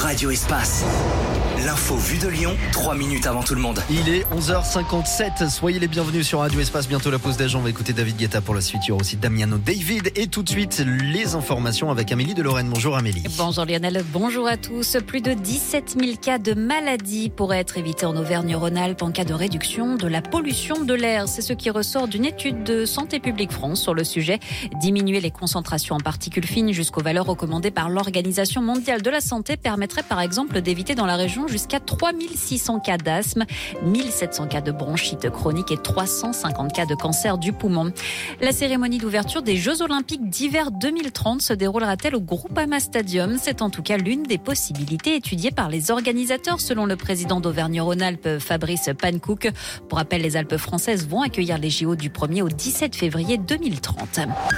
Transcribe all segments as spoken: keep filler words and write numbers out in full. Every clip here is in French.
Radio Espace. L'info vue de Lyon, trois minutes avant tout le monde. Il est onze heures cinquante-sept, soyez les bienvenus sur Radio Espace. Bientôt la pause d'âge, on va écouter David Guetta pour la suite. Il y aura aussi Damiano David et tout de suite les informations avec Amélie de Lorraine. Bonjour Amélie. Bonjour Lionel, bonjour à tous. Plus de dix-sept mille cas de maladies pourraient être évités en Auvergne-Rhône-Alpes en cas de réduction de la pollution de l'air. C'est ce qui ressort d'une étude de Santé publique France sur le sujet. Diminuer les concentrations en particules fines jusqu'aux valeurs recommandées par l'Organisation mondiale de la santé permettrait par exemple d'éviter dans la région jusqu'à trois mille six cents cas d'asthme, mille sept cents cas de bronchite chronique et trois cent cinquante cas de cancer du poumon. La cérémonie d'ouverture des Jeux Olympiques d'hiver deux mille trente se déroulera-t-elle au Groupama Stadium ? C'est en tout cas l'une des possibilités étudiées par les organisateurs, selon le président d'Auvergne-Rhône-Alpes, Fabrice Pankouk. Pour rappel, les Alpes françaises vont accueillir les J O du premier au dix-sept février deux mille trente.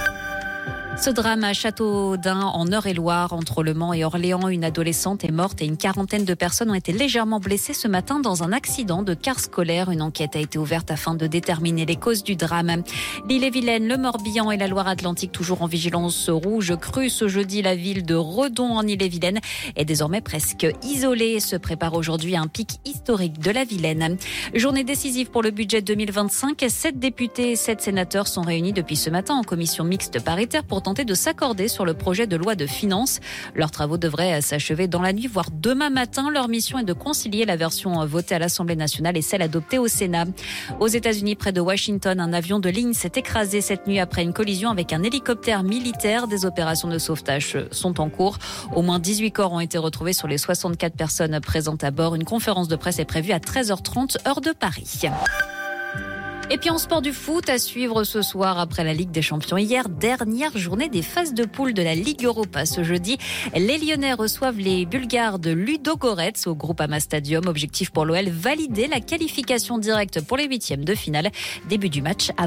Ce drame à Châteaudun, en Eure-et-Loire, entre Le Mans et Orléans, une adolescente est morte et une quarantaine de personnes ont été légèrement blessées ce matin dans un accident de car scolaire. Une enquête a été ouverte afin de déterminer les causes du drame. L'Ille-et-Vilaine, le Morbihan et la Loire-Atlantique toujours en vigilance rouge crue. Ce jeudi, la ville de Redon en Ille-et-Vilaine est désormais presque isolée. Se prépare aujourd'hui un pic historique de la Vilaine. Journée décisive pour le budget deux mille vingt-cinq. Sept députés et sept sénateurs sont réunis depuis ce matin en commission mixte paritaire pour tenter de s'accorder sur le projet de loi de finances. Leurs travaux devraient s'achever dans la nuit, voire demain matin. Leur mission est de concilier la version votée à l'Assemblée nationale et celle adoptée au Sénat. Aux États-Unis, près de Washington, un avion de ligne s'est écrasé cette nuit après une collision avec un hélicoptère militaire. Des opérations de sauvetage sont en cours. Au moins dix-huit corps ont été retrouvés sur les soixante-quatre personnes présentes à bord. Une conférence de presse est prévue à treize heures trente, heure de Paris. Et puis en sport du foot, à suivre ce soir après la Ligue des Champions. Hier, dernière journée des phases de poule de la Ligue Europa. Ce jeudi, les Lyonnais reçoivent les Bulgares de Ludogorets au Groupama Stadium. Objectif pour l'O L, valider la qualification directe pour les huitièmes de finale. Début du match à